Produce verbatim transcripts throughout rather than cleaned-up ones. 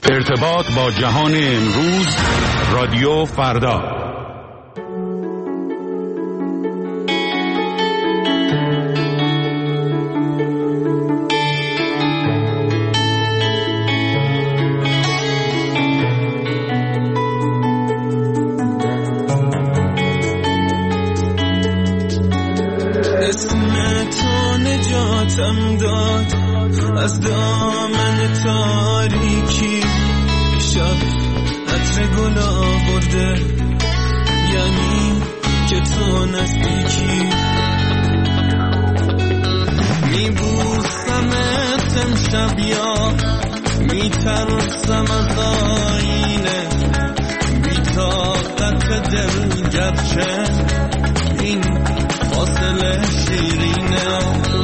ارتباط با جهان امروز، رادیو فردا. اسم تو نجاتم داد از دامن تاریکی، شب عطر گل آورده یعنی که تو نزدیکی. میبوسمت امشب یا میترسم از آینه، بی‌طاقت دل گرچه این فاصله شیرینه.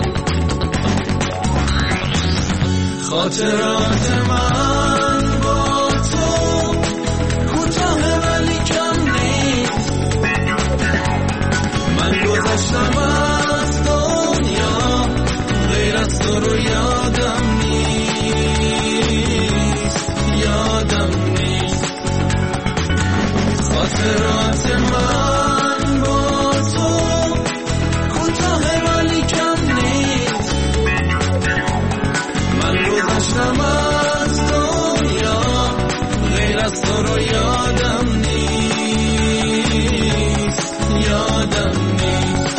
خاطرات من با تو کوتاه ولی کم نیست، من گذشتم از دنیا غیر از تو رو یادم نیست، یادم نیست. خاطرات من با تو کوتاه ولی کم نیست، من گذشتم از دنیا غیر از تو رو یادم نیست، یادم نیست.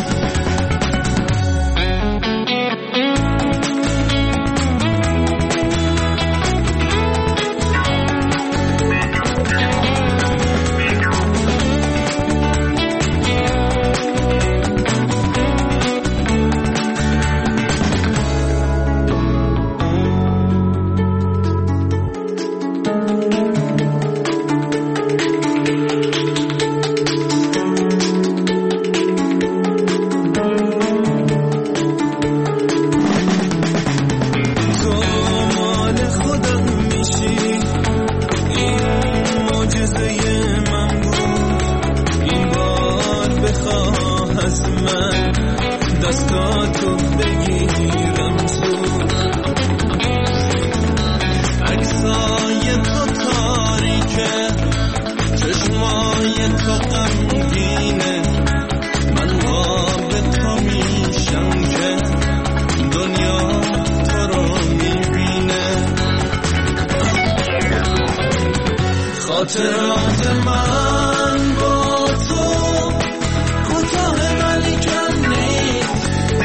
دستاتو بگیرم زود، عکسای تو تاریکه، چشمای تو غمگینه، من خواب تو میشم که دنیا تو رو میبینه. خاطرات من با تو کوتاه ولی کم نیست،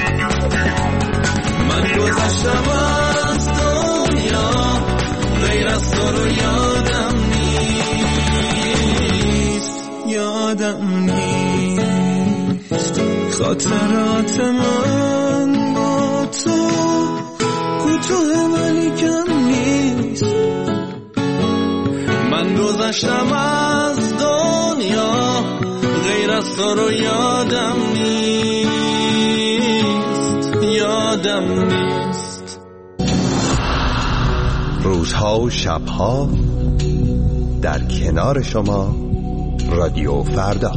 من گذشتم از دنیا غیر از تو رو یادم نیست، یادم نیست. خاطرات من با تو کوتاه ولی کم نیست، من گذشتم از دنیا غیر از تو رو یادم نیست، یادم نیست. روزها و شبها در کنار شما، رادیو فردا.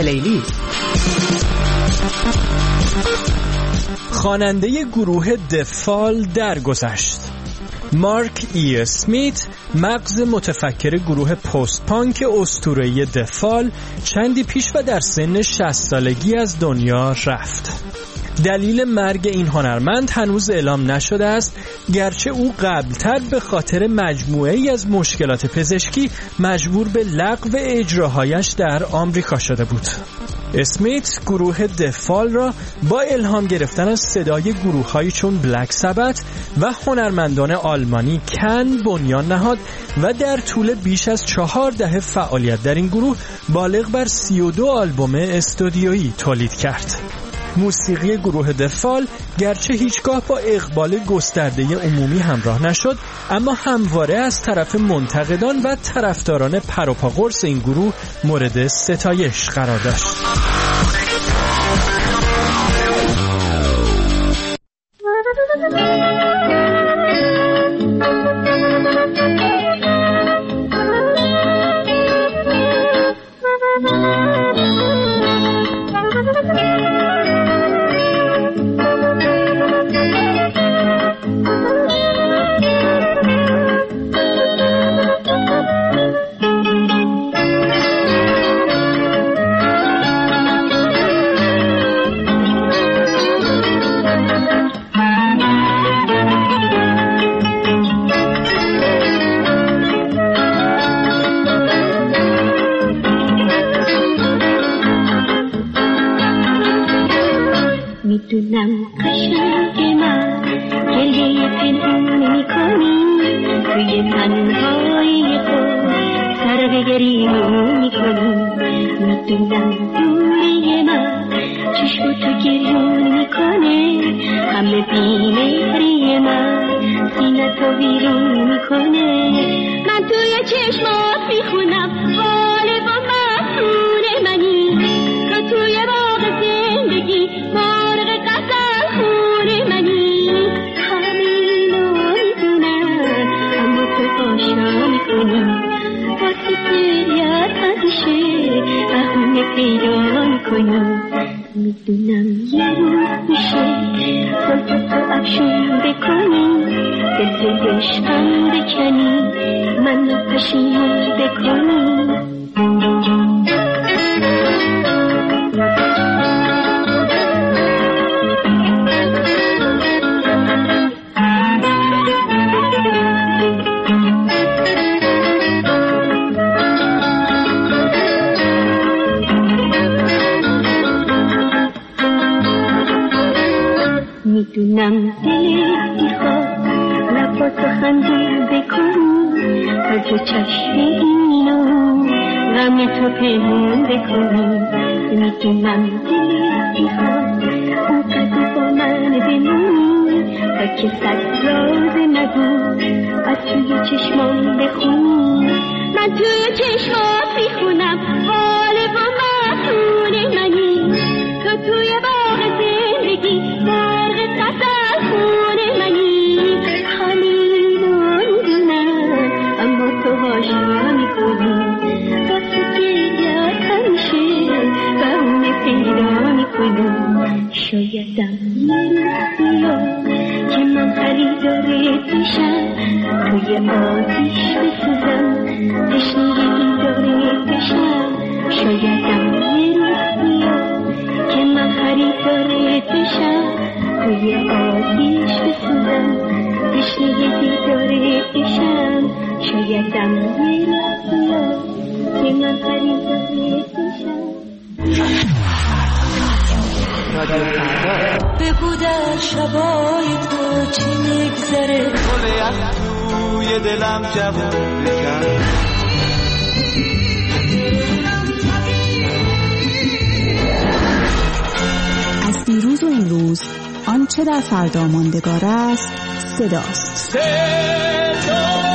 پلیلیست. خواننده گروه دفال درگذشت. مارک ای اسمیت، مغز متفکر گروه پست پانک اسطوره‌ای دفال، چندی پیش و در سن شصت سالگی از دنیا رفت. دلیل مرگ این هنرمند هنوز اعلام نشده است، گرچه او قبلتر به خاطر مجموعه‌ای از مشکلات پزشکی مجبور به لغو اجراهایش در آمریکا شده بود. اسمیت گروه دفال را با الهام گرفتن از صدای گروه‌هایی چون بلک سبت و هنرمندان آلمانی کن بنیان نهاد و در طول بیش از چهار دهه فعالیت در این گروه بالغ بر سی و دو آلبوم استودیویی تولید کرد. موسیقی گروه دفال گرچه هیچگاه با اقبال گسترده عمومی همراه نشد، اما همواره از طرف منتقدان و طرفداران پروپا قرص این گروه مورد ستایش قرار داشت. میدونم قشنگ من گلیه پنهون میکنی، توی تنهایی خود سر به گریه میکنی. میدونم دوری من چشم تو گریون میکنه، همه بیمهری من سینه تو ویرون میکنه. من توی چشمات میخونم حال با مسئول منی، تو توی باغ زندگی مرغ قطر خور منی. همینو میدونم اما تو آشنا میکنی، واسه گریت همیشه بهونه پیدا میکنی. میدونم یه روز میشه زلف تو افشون بکنی، دل توی عشقم بکنی، منو پشیمون بکنی. میدونم دلت میخواد لباتو خنده بکنی، تا تو چشم اینو غم تو پنهون بکنی. میدونم دلت میخواد اونقدر با من بمونی، تا که صد راز نگو از توی چشمان بخونی. من توی چشمات میخونم حال با مسئول منی، تو توی باغ زندگی مرغ قطر خون منی. همینو میدونم اما تو هاشا میکنی، واسه گریت همیشه بهونه پیدا میکنی. شایدم یه روز بیاد که من خریدارت بشم، توی آتیش بسوزم تشنه دیدارت بشم. شایدم یه روز بیاد که من خریدارت بشم، توی آتیش بسوزم تشنه دیدارت بشم. شایدم یه روز بیاد که من خریدارت بشم. بگو در شبای تو چی میگذره، گل از توی دلم جوون بکن. از دیروز و امروز آنچه در فردا ماندگار است صداست. صدا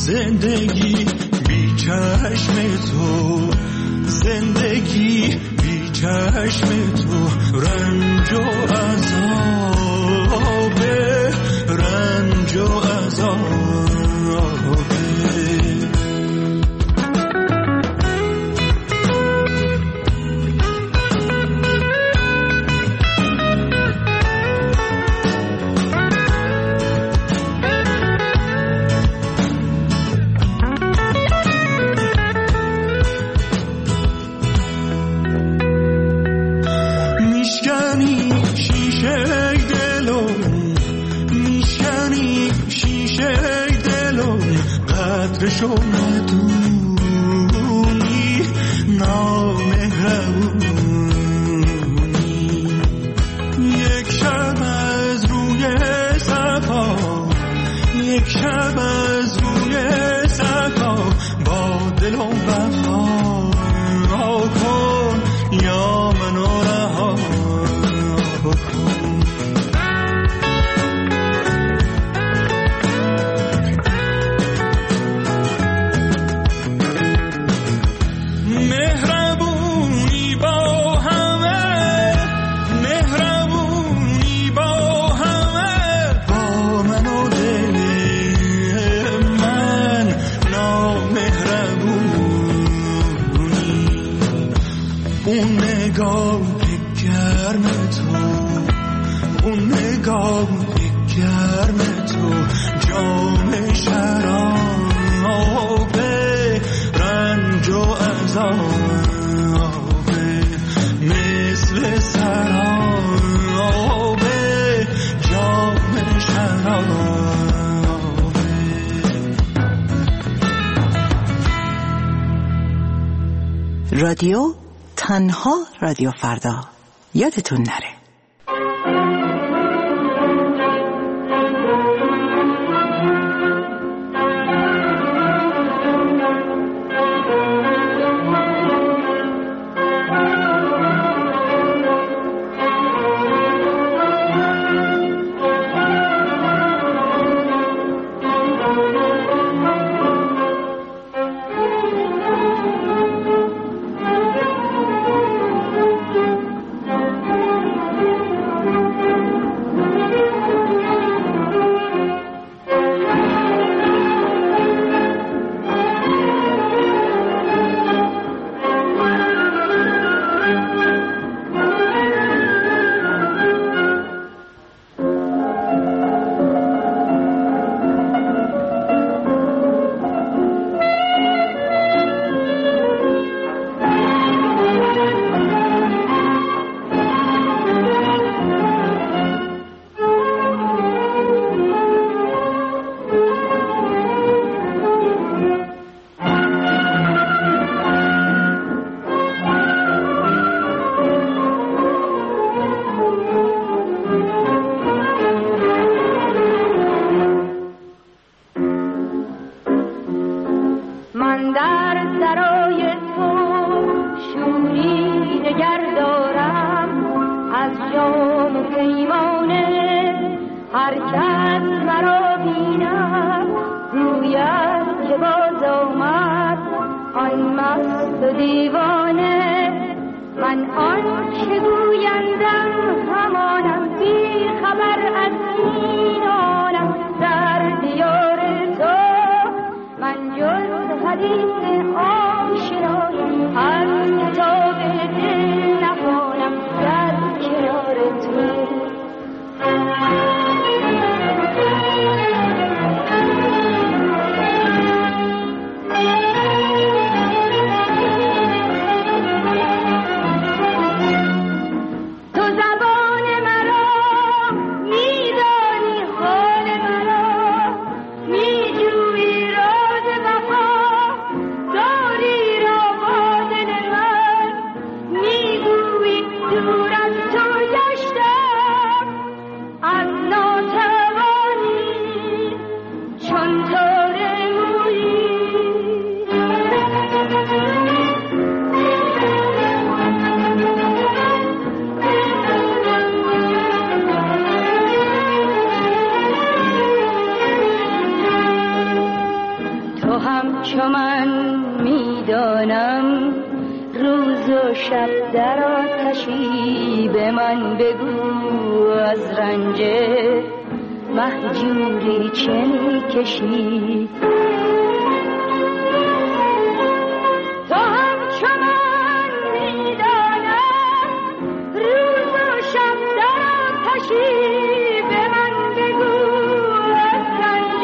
زندگی بی چشم تو، زندگی بی چشم تو، رنج و عذاب، رنج و عذاب. شو ندونی نامهربونی، یک شب از روی صفا، یک شب از روی صفا، با دل و وفا کن یا منو رها کن. رادیو تنها رادیو فردا، یادتون نره. در آتشی به من بگو از رنج مهجوری چه میکشی تو همچو من میدانم روز و شب در آتشی به من بگو از رنج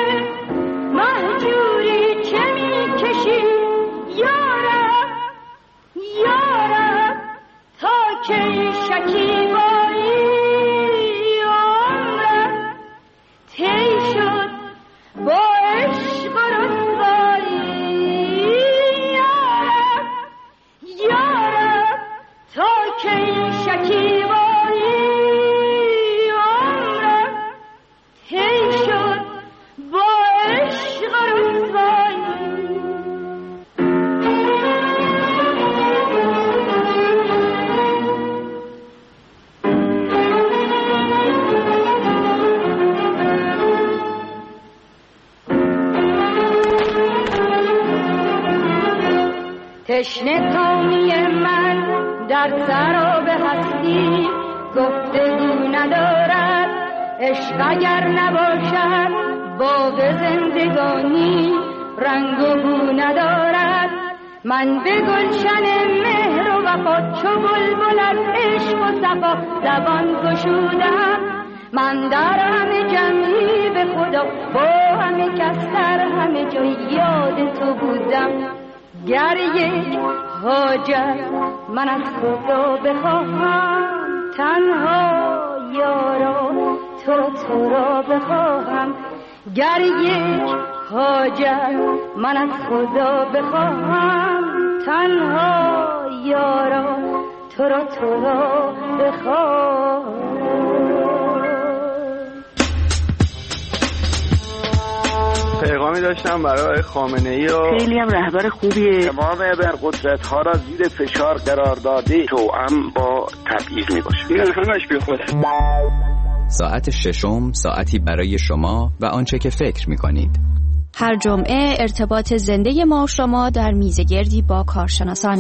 مهجوری چه میکشی یارب یارب تا کی شکیبایی عمرم طی شد با عشق و رسوایی یارب یارب تا کی شکیبایی عمرم طی شد با عشق و رسوایی تشنه کامی من در سراب هستی گفتگو ندارد عشق اگر نباشد باغ زندگانی رنگ و بو ندارد من به گلشن مهر و وفا چو بلبل از عشق و صفا زبان گشودم من در همه جمعی به خدا با همه کس در همه جا یاد تو بودم گر یک حاجت من از خدا بخواهم تنها یارا تو را تو را بخواهم گر یک حاجت من از خدا بخواهم تنها یارا تو را تو را بخواهم پیغامی داشتم برای خامنه‌ای و خیلی هم رهبر خوبیه. تمام ابرقدرت ها را زیر فشار قرار داده توأم با تبعیض میباشه. این همش بی خوده. ساعت ششم ساعتی برای شما و آنچه که فکر میکنید. هر جمعه ارتباط زنده ما و شما در میزگردی با کارشناسان.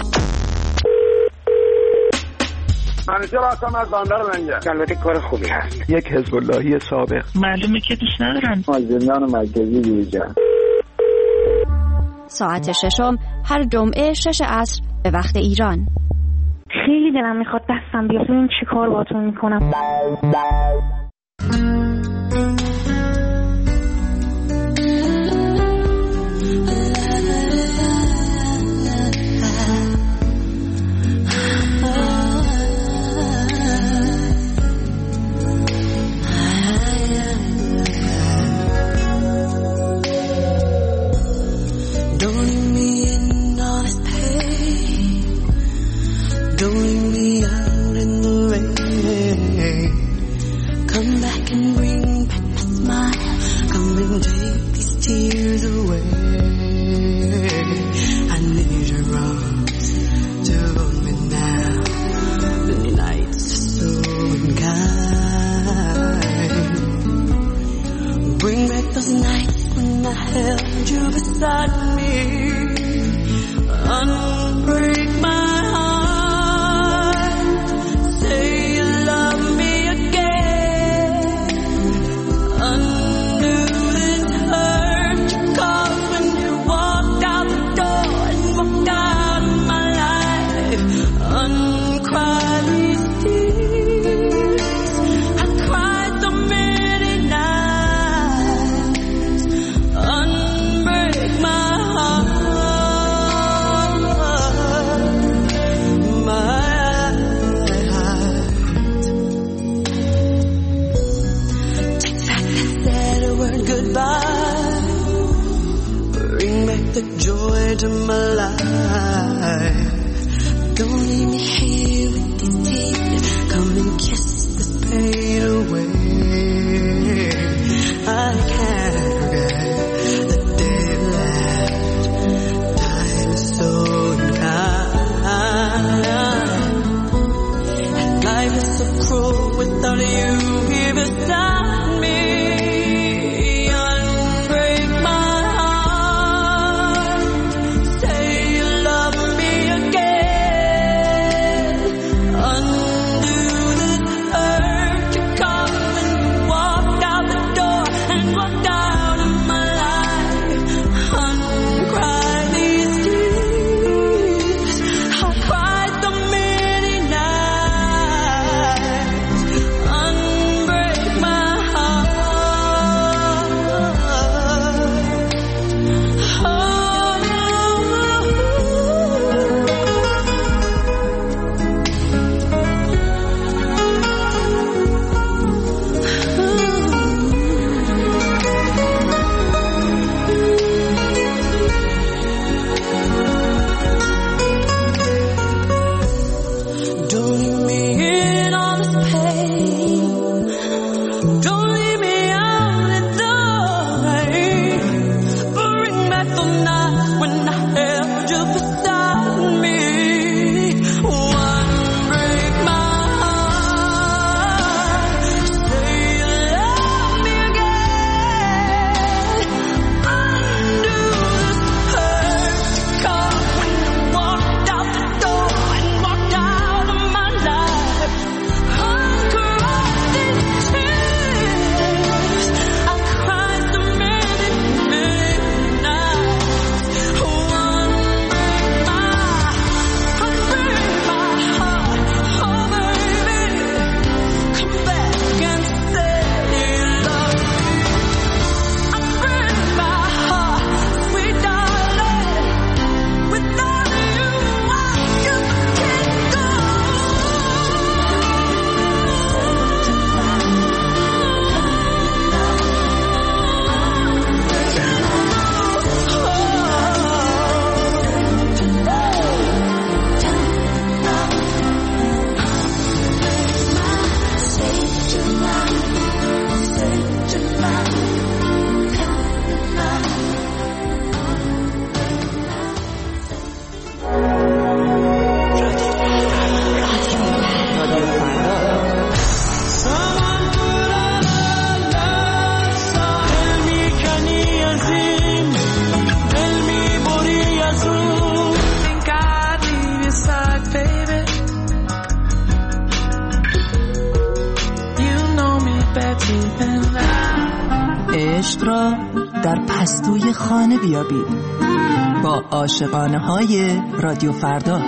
منیجر آسام از باندار منجر. البته کار خوبی هست. یک حزب اللهی سابق. معلومه که دوست ندارن. از زندان مرکزی بیرون. ساعت ششم هر جمعه شش عصر به وقت ایران. خیلی دلم میخواد دستم بیاد ببینم چی کار باهاتون میکنم. Unbreak my heart. عشق را در پستوی خانه بیابید با عاشقانه های رادیو فردا.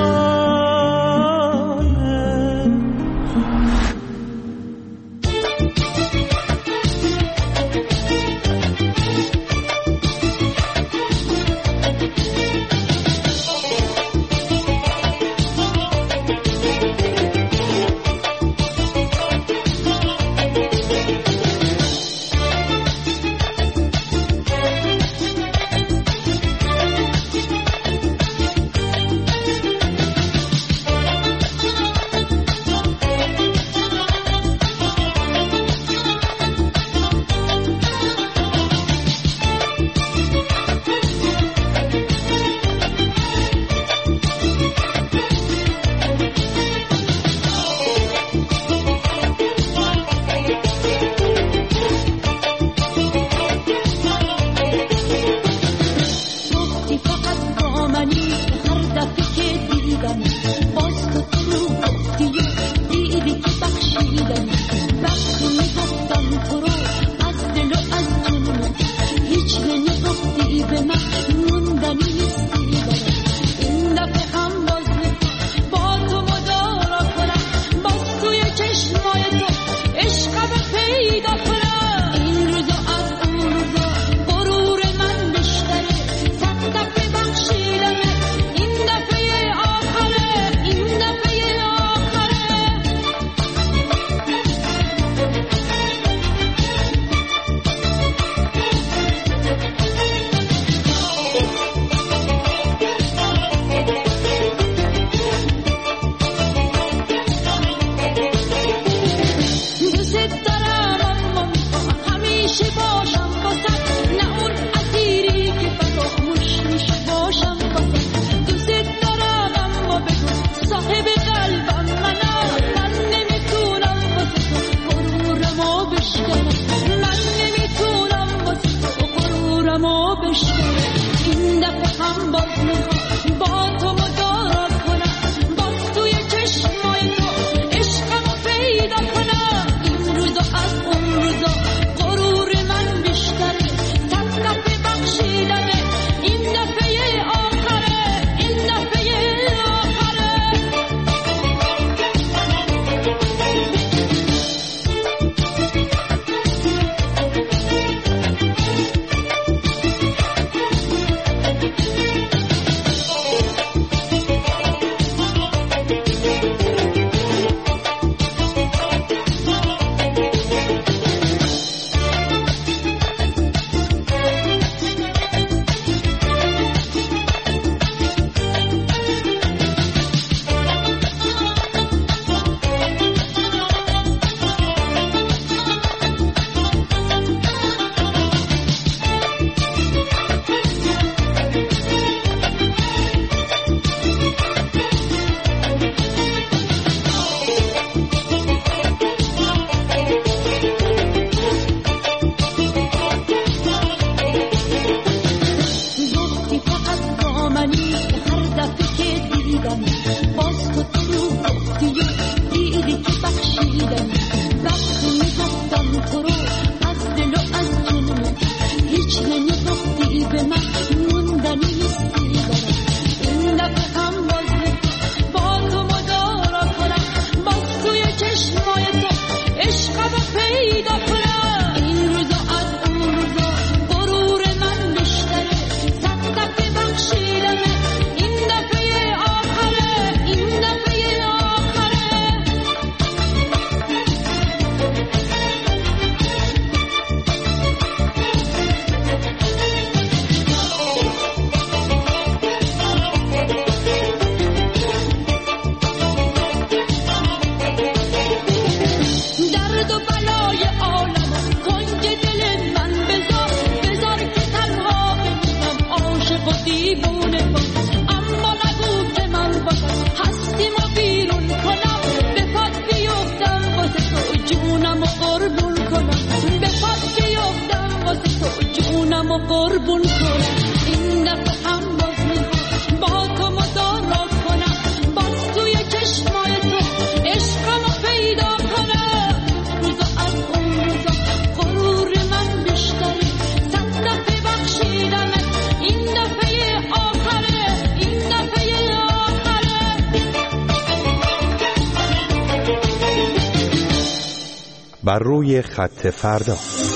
قربون کنم این دفعه هم باز میخوام با تو مدارا کنم باز توی چشمای تو عشقمو پیدا کنم روزا از اون بر روی خط فردا.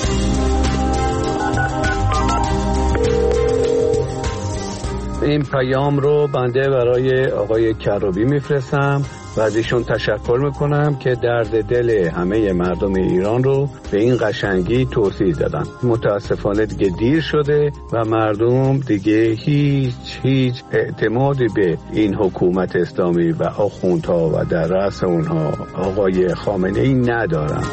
این پیام رو بنده برای آقای کروبی میفرستم و از ایشون تشکر میکنم که درد دل همه مردم ایران رو به این قشنگی توضیح دادن. متاسفانه دیگه دیر شده و مردم دیگه هیچ هیچ اعتمادی به این حکومت اسلامی و آخوندها و در رأس اونها آقای خامنه ای ندارن.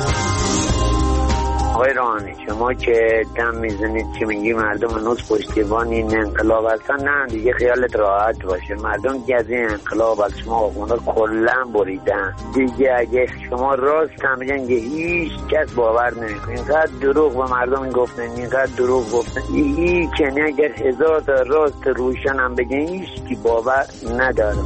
آقای روحانی شما که دم میزنید که میگی مردم هنوز پشتیبان این انقلاب هستن، نه دیگه خیالت راحت باشه. مردم دیگه از این انقلاب از شما آخونده کلن بریدن دیگه. اگه شما راست هم بگن که هیچ کس باور نمیکنه. اینقدر دروغ به مردم گفتن، اینقدر دروغ گفتن هیچ کنی اگر هزار تا راست روشن هم بگن هیچ کی باور نداره.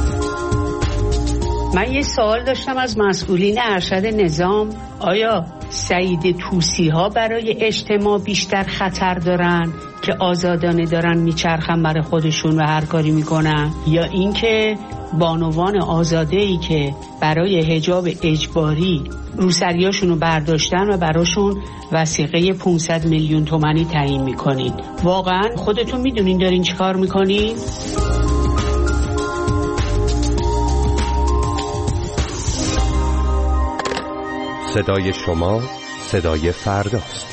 من یه سوال داشتم از مسئولین ارشد نظام. آیا سعید طوسی ها برای اجتماع بیشتر خطر دارن که آزادانه دارن میچرخن برای خودشون و هر کاری میکنن، یا اینکه بانوان آزاده ای که برای حجاب اجباری روسریاشون رو برداشتن و براشون وثیقه پانصد میلیون تومانی تعیین میکنین؟ واقعا خودتون میدونین دارین چی کار میکنین؟ صدای شما صدای فرداست.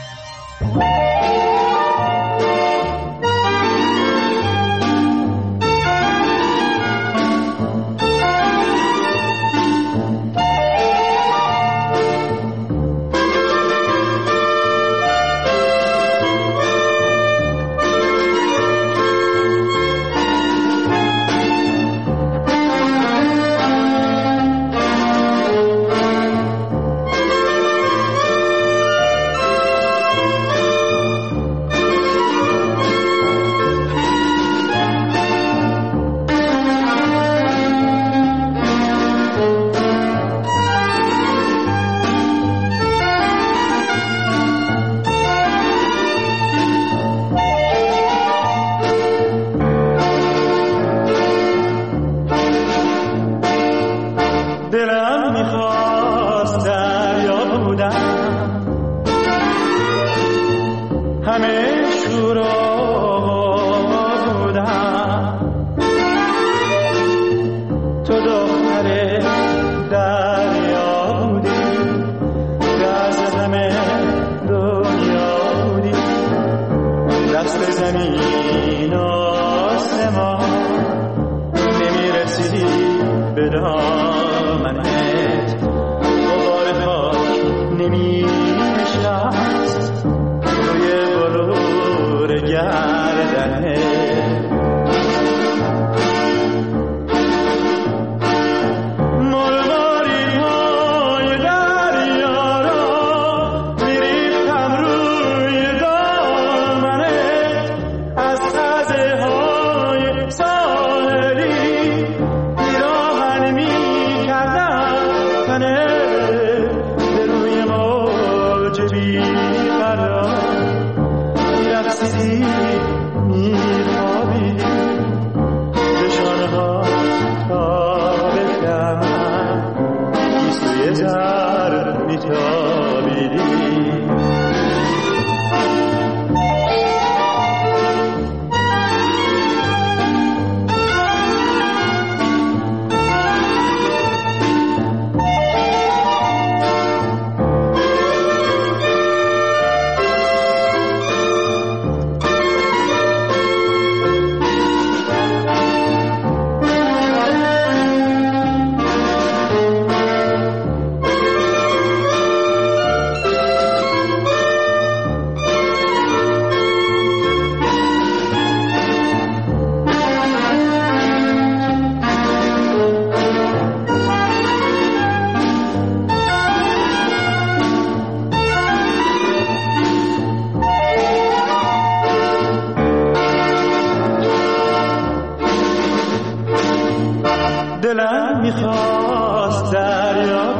دلم میخواست دریا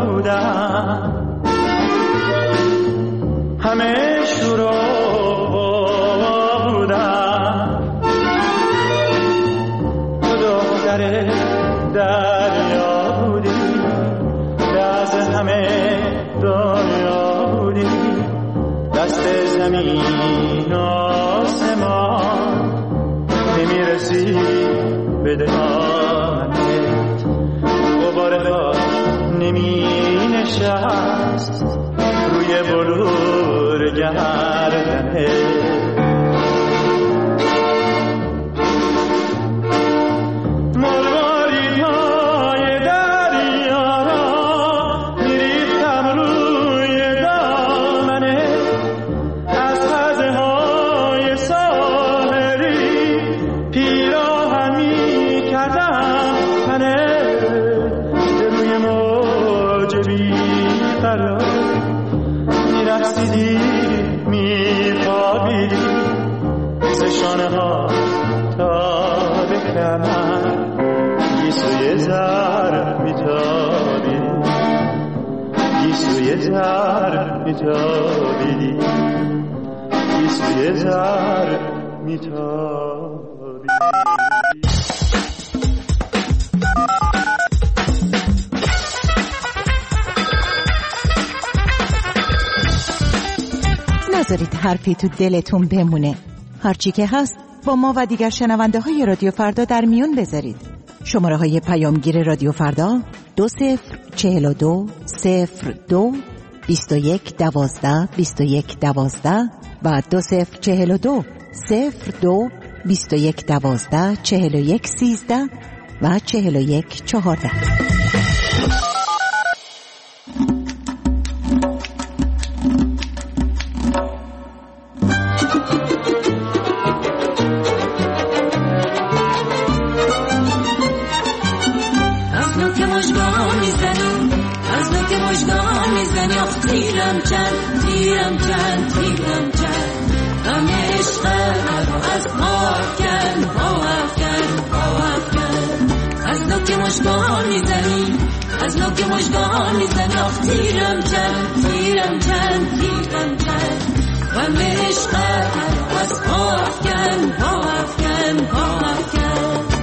بودم، همه شروع بودم، تو دختر دریا بودی، راز همه دنیا بودی، دست زمین آسمان نمیرسی به دهانت، غبار خاک نمی نشست روی بلور گردنت. زر میتابیدی، گیسوی زر میتابیدی. نذارید حرفی تو دلتون بمونه. هرچی که هست با ما و دیگر شنونده های رادیو فردا در میون بذارید. شماره های پیامگیر رادیو فردا دو صفر چهل و دو صفر دو بیست و یک دوازده بیست و یک دوازده و دو صفر چهل و دو صفر دو بیست و یک دوازده چهل و یک سیزده و چهل و یک چهارده. تیرم چند تیرم چند تیرم چند غم عشق از پا افکن پا افکن پا افکن از نوک مژگان میزنی از نوک مژگان میزنی آخ تیرم چند تیرم چند تیرم چند غم عشق از پا افکن پا افکن پا افکن.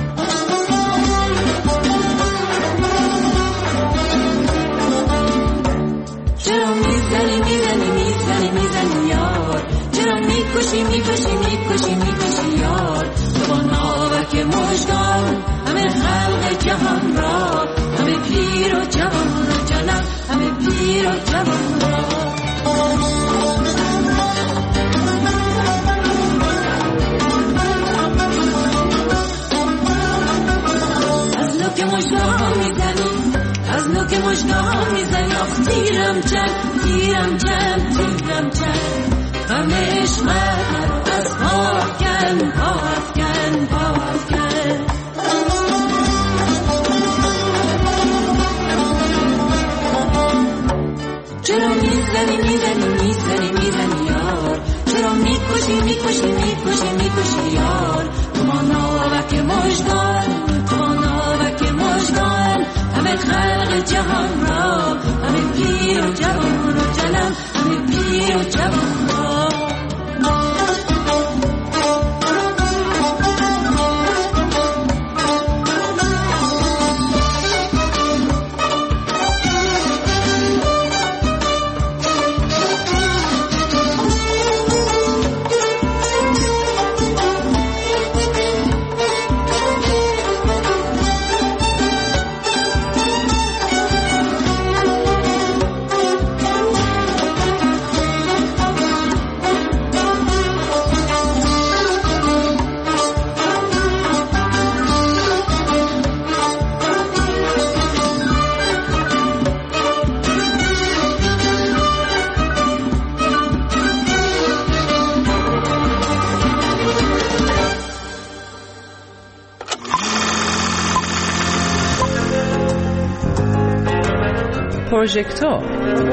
چرا میزنی میزنی میزنی میزنی یار، چرا میکشی میکشی میکشی میکشی یار، تو با ناوک مژگان همه خلق جهان را، همه پیر و جوان را جانم، همه پیر و جوان را. از نوک مژگان میزنی از نوک مژگان میزنی آخ تیرم چند تیرم چند تیرم چند غم عشق از پا افکن پا افکن پا افکن. چرا میزنی میزنی میزنی میزنی یار، چرا میکشی میکشی میکشی میکشی یار، تو ما ناوک مژگان تو ما ناوک مژگان همه خلق جهان را، همه پیر و جوان را جانم، همه پیر و جوان را. پروژکتور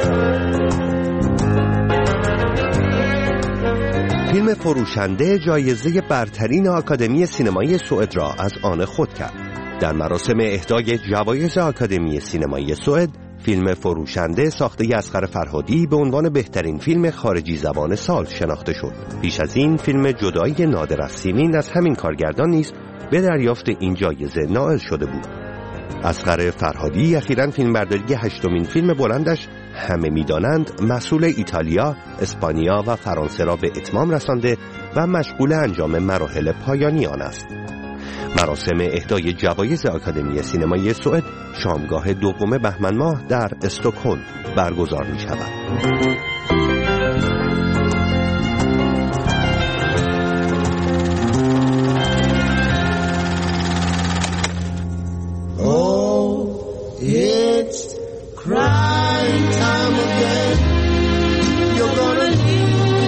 فیلم فروشنده جایزه برترین آکادمی سینمایی سوئد را از آن خود کرد. در مراسم اهدای جوایز آکادمی سینمایی سوئد، فیلم فروشنده ساخته اصغر فرهادی به عنوان بهترین فیلم خارجی زبان سال شناخته شد. پیش از این فیلم جدایی نادر از سیمین از همین کارگردان نیز به دریافت این جایزه نائل شده بود. اصغر فرهادی اخیراً فیلمبرداری هشتمین فیلم بلندش همه میدانند مسئول ایتالیا، اسپانیا و فرانسه را به اتمام رسانده و مشغول انجام مراحل پایانی آن است. مراسم اهدای جوایز آکادمی سینمای سوئد شامگاه دوم بهمن ماه در استکهلم برگزار می شود. Crying time again, you're gonna leave me.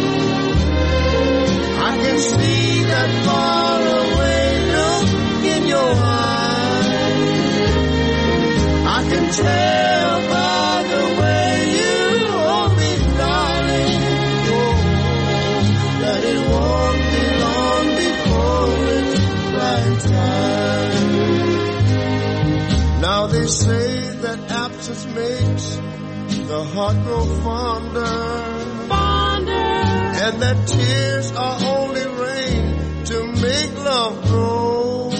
I can see that far away look in your eyes. I can tell by the way you hold me, darling, oh, that it won't be long before it's right time. Now they say that absence makes the heart grow fonder, fonder, and that tears are only rain to make love grow.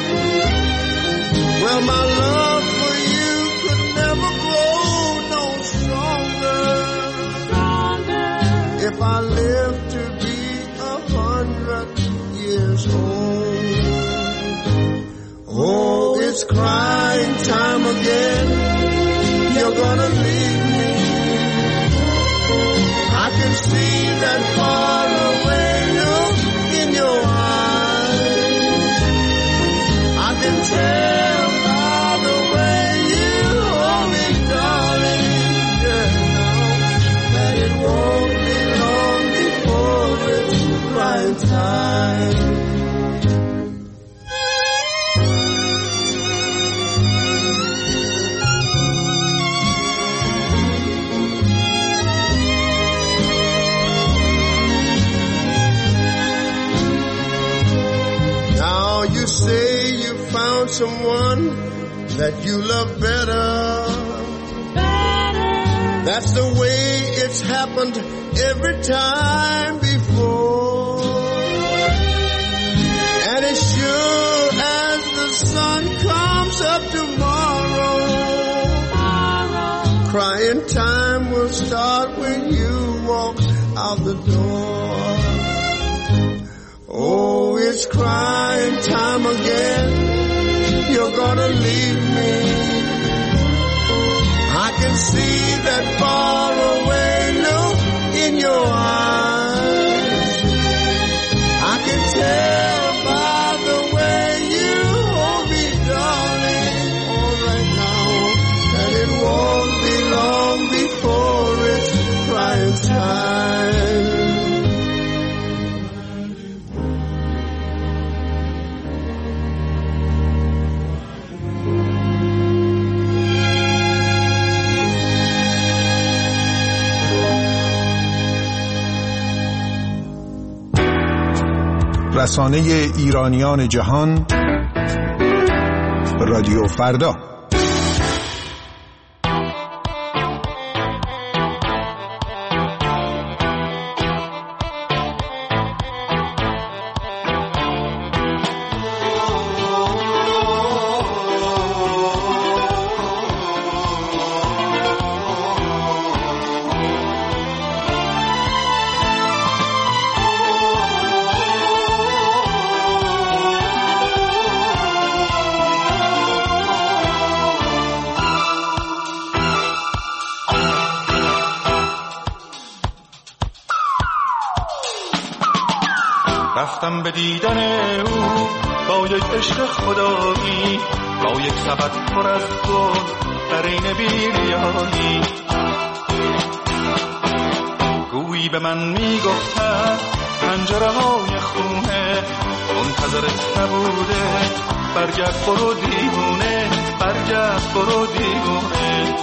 Well, my love for you could never grow no stronger, stronger, if I live to be a hundred years old. Oh, it's crying time again, you're gonna leave me. I can see that far away look in your eyes. I can tell by the way you hold me, darling, yeah, that it won't be long before it's right time. You say you found someone that you love better. Better. That's the way it's happened every time before. And as sure as the sun comes up tomorrow, tomorrow, crying time will start when you walk out the door. Oh, it's crying time again, you're gonna leave me. I can see that far away look in your eyes. I can tell by the way you hold me, darling, all right now, that it won't be long before it's crying time. رسانه ایرانیان جهان، رادیو فردا. رفتم به دیدن او با یک عشق خدایی، با یک سبد پر از گل در این بی‌ریایی. گویی به من میگفتن پنجره های خونه منتظرت نبوده، برگرد برو دیوونه، برگرد برو دیوونه.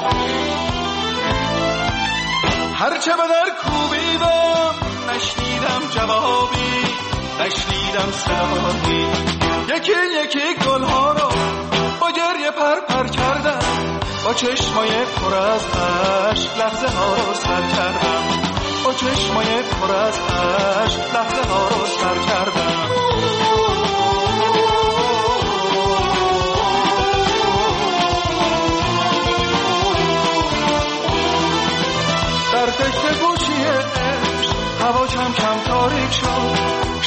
هرچه به در کوبیدم نشنیدم جوابی، نشنیدم صدایی. یکی یکی گلها رو با گریه پر پر کردم، با چشمای پر از اشک لحظه ها رو سر کردم، با چشمای پر از اشک لحظه ها رو سر کردم.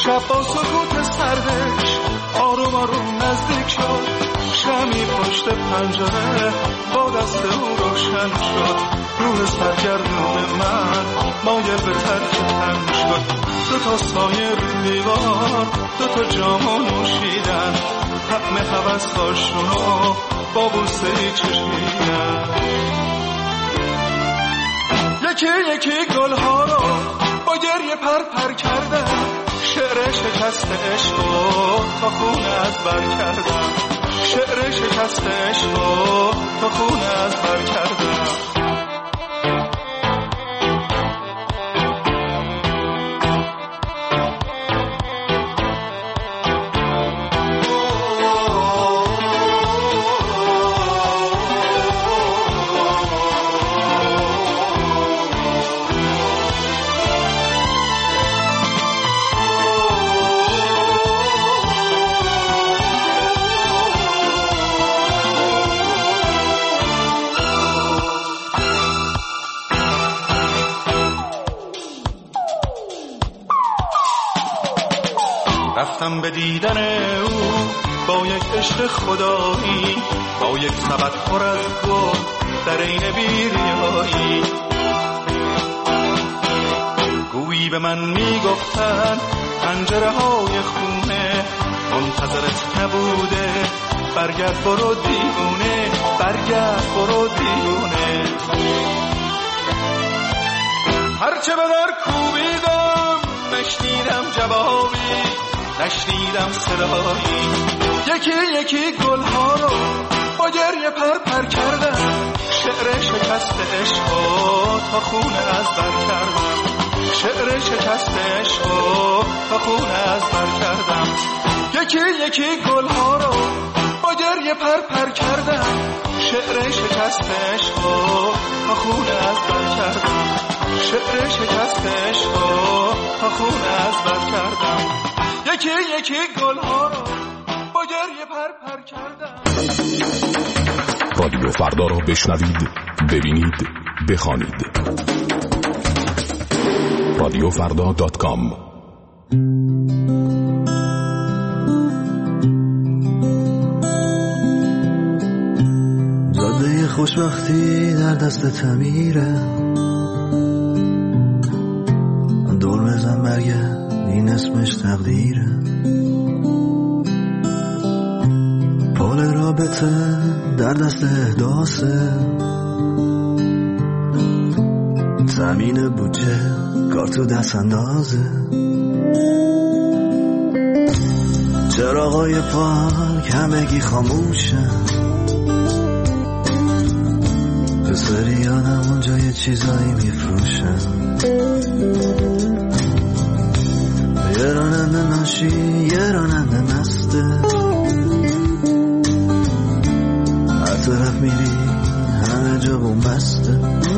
شب با سکوت سردش آروم آروم نزدیک شد، شمی پشت پنجره با دست او روشن شد. روح سرگردون من مایل به ترک تن شد. دو تا سایه رو دیوار، دو تا جامو نوشیدن، طعم هوس‌هاشونو با بوسه‌ای چشیدن. یکی یکی گلها رو با گریه پر پر کردن، شعر شکست عشقو تا خون از بر کردن، شعر شکست عشقو تا خون از بر کردن. رفتم به دیدن او با یک عشق خدایی، با یک سبد پر از گل در این بیریایی. گویی به من میگفتن پنجره های خونه منتظرت نبوده، برگرد برو دیوونه، برگرد برو دیوونه. هرچه به در کوبیدم نشنیدم جوابی، نشنیدم صدایی. یکی یکی گلها رو با گریه پر پر کردم، شعر شکست عشقو تا خون از بر کردم، شعر شکست عشقو تا خون از بر کردم. یکی یکی گلها رو با گریه پر پر کردم، شعر شکست عشقو تا خون از بر کردم، شعر شکست عشقو تا خون از بر کردم. یکی یکی گلها رو با گریه پر پر کردم. رادیو فردا رو بشنوید، ببینید، بخوانید. رادیو فردا دات کام. جاده خوشبختی در دست تمیره، دور بزن برگرد این اسمش تقدیره. پل رابطه در دست احداثه، زمین بودجه کار تو دست اندازه. چراغای پارک همگی خاموشن، پسری یادم اونجا یه چیزایی میفروشن. یه راننده ناشی یه راننده مسته، هر طرف میری همه جا بومبسته.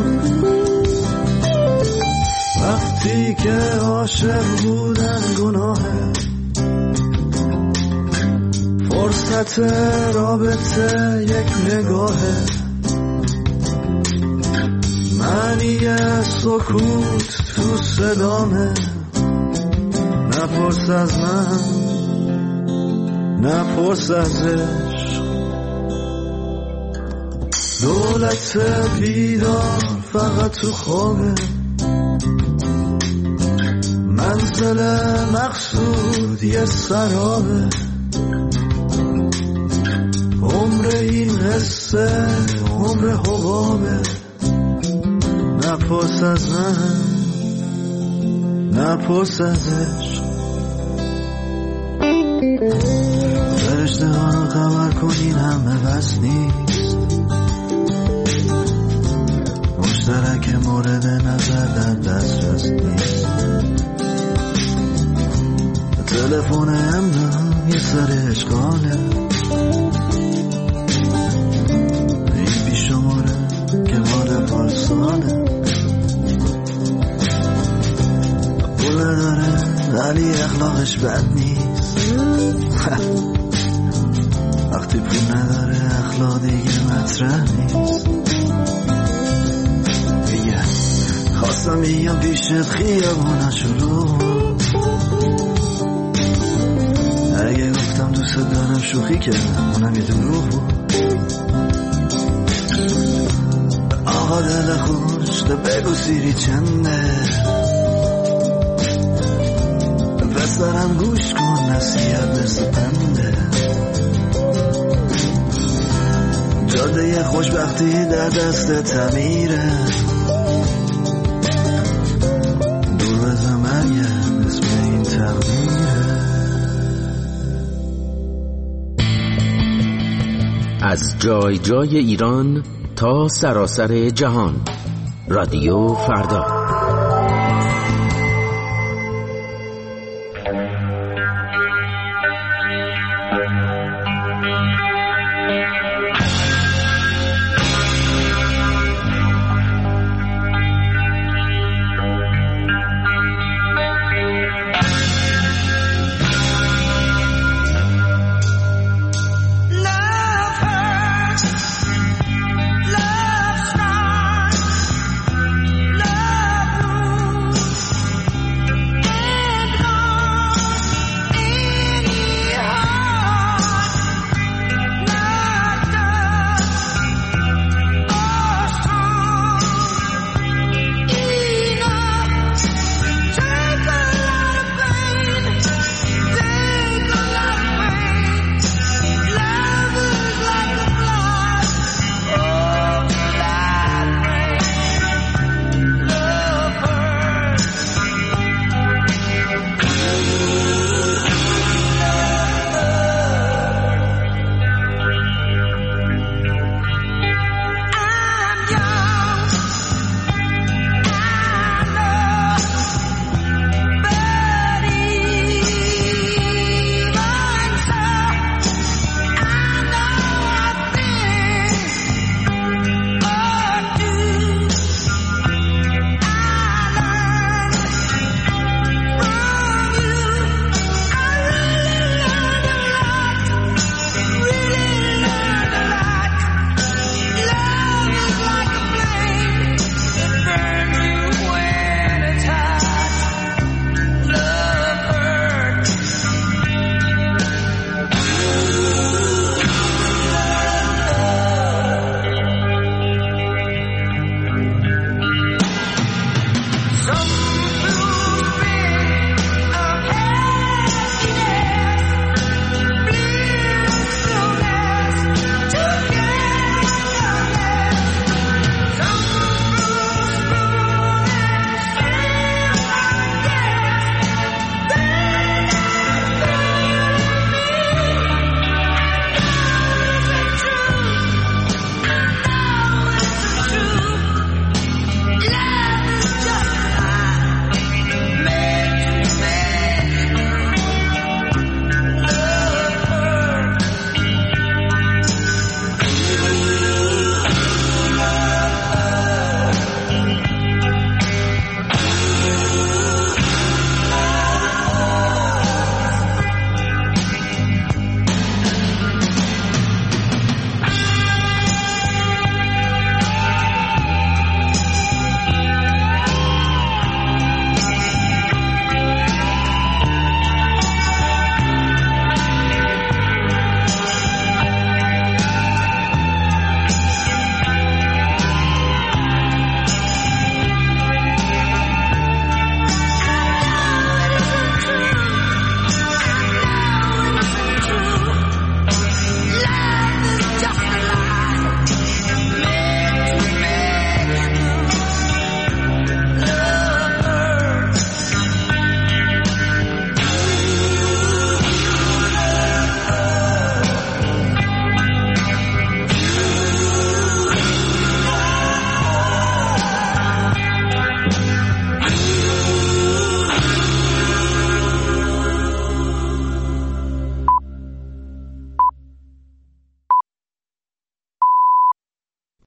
وقتی که عاشق بودن گناهه، فرصت رابطه یک نگاهه. معنی سکوت تو صدامه، نپرس از من نپرس از عشق. دولت بیدار فقط تو خوابه، منزل مقصود یه سرابه. عمر این قصه عمر حبابه، نپرس از من نپرس از عشق. فرشته ها رو خبر کنین همه بس نیست، مشترک مورد نظر در دسترس نیست. تلفن امنم یه سر اشغاله، این بی شماره که مال پارساله. پول نداره ولی اخلاقش بد نیست، وقتی پول نداره اخلاق دیگه مطرح نیست. میگه خواستم بیام پیشت خیابونش رو، اگه گفتم دوست دارم شوخی کردم اونم یه دروغ بود. آقا دل خوش تو بگو سیری چنده، پس دارم گوش کن نصیحت مثل پنده. جاده خوشبختی در دست تمیره، دور از مرگم اسم این تقدیره. از جای جای ایران تا سراسر جهان، رادیو فردا.